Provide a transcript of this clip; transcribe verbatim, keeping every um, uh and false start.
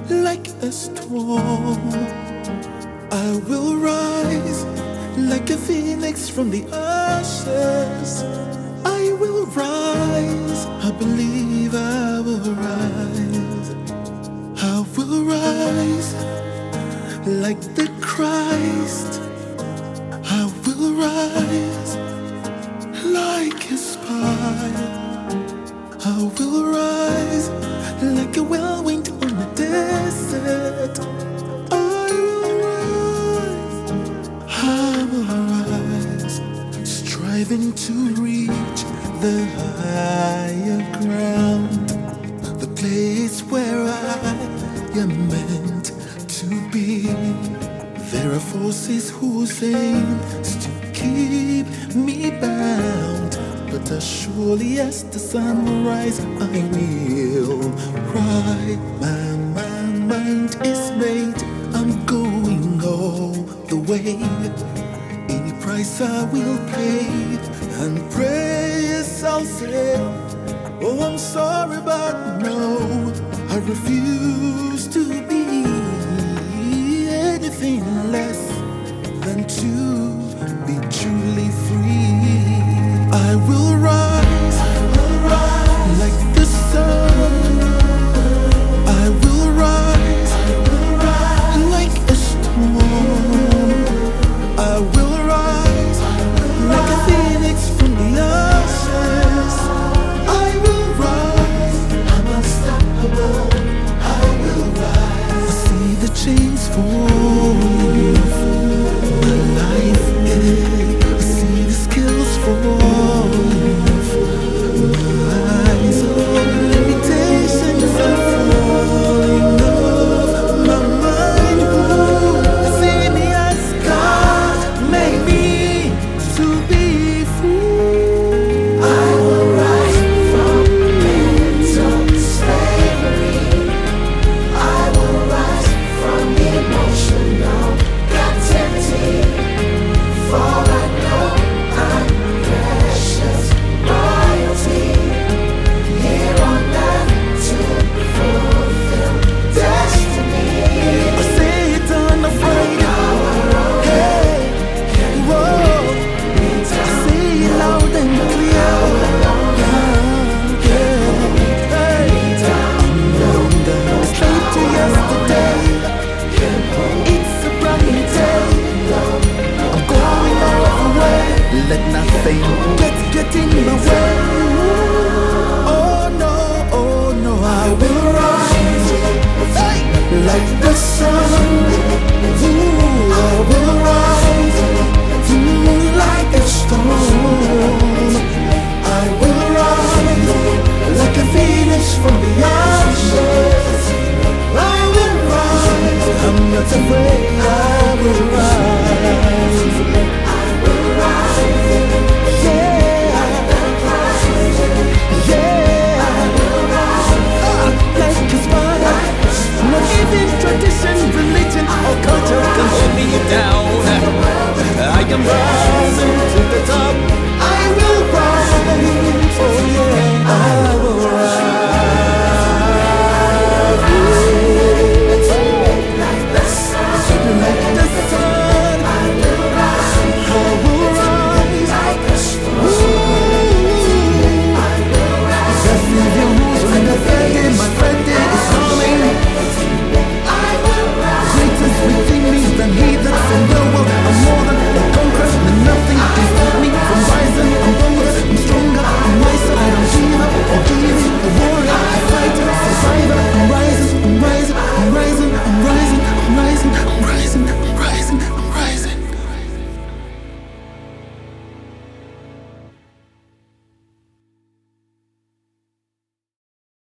like a storm. I will rise like a phoenix from the ashes. I will rise, I believe I will rise. I will rise like the Christ. I will rise like a spire. I will rise like a whirlwind on the desert. I will rise, I will rise, striving to reach the higher ground, the place where I am meant to be. There are forces whose aim is to keep me bound, but as surely as the sun will rise, I will rise. My, my mind is made, I'm going all the way. Any price I will pay, and prayers I'll say. Oh, I'm sorry, but no, I refuse to be anything less than to be truly free. I will rise, I will rise like the sun. I will rise, I will rise like a storm. I will rise, I will like rise. A phoenix from the ashes. I will rise, I'm unstoppable. I will rise. I see the chains fall.